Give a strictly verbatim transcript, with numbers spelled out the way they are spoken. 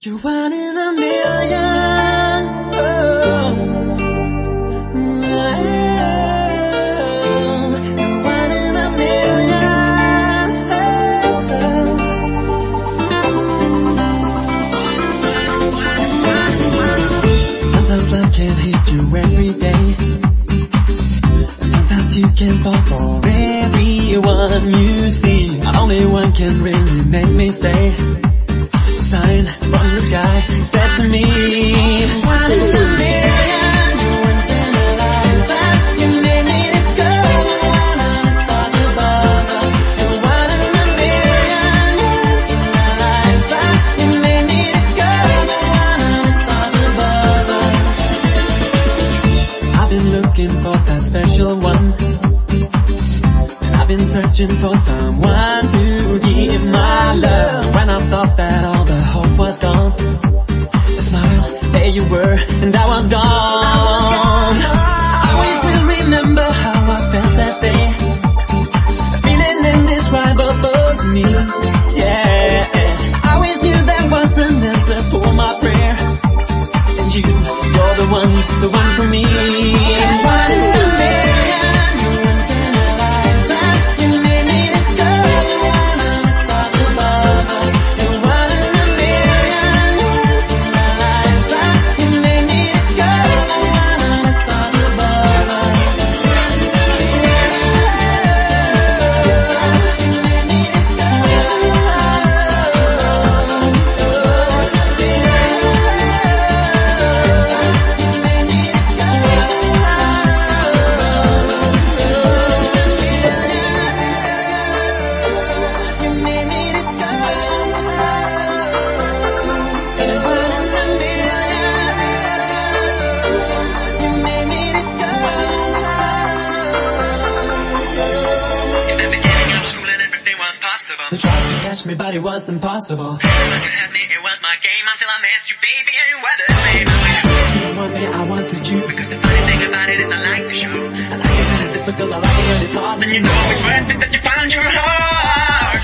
You're one in a million. Oh. You're one in a million. Sometimes love can hit you every day. Sometimes you can fall for everyone you see. Only one can really make me stay. Sign from the sky said to me, one in a million, you're once in a lifetime. You made me discover one of the stars above us. You're one in a million, once in a lifetime. You made me discover one of the stars above us. I've been looking for that special one, and I've been searching for someone to give my love. When I thought that all the hope was gone, a smile, there you were, and I was gone. I always will remember how I felt that day. A feeling indescribable to me, yeah. I always knew there was an answer for my prayer, and you, you're the one, the one for me. One in a million, you're once in a lifetime. You made me discover one of the stars above us. You're one in a million, once in a lifetime. You made me discover one of the stars above us. You made me They tried to catch me, but it was impossible. You had me, it was my game until I met you, baby, and you were the same. So one day I wanted you, because the funny thing about it is I like the show. I like it when it's difficult, I like it when it's hard. And you know it's worth it that you found your heart.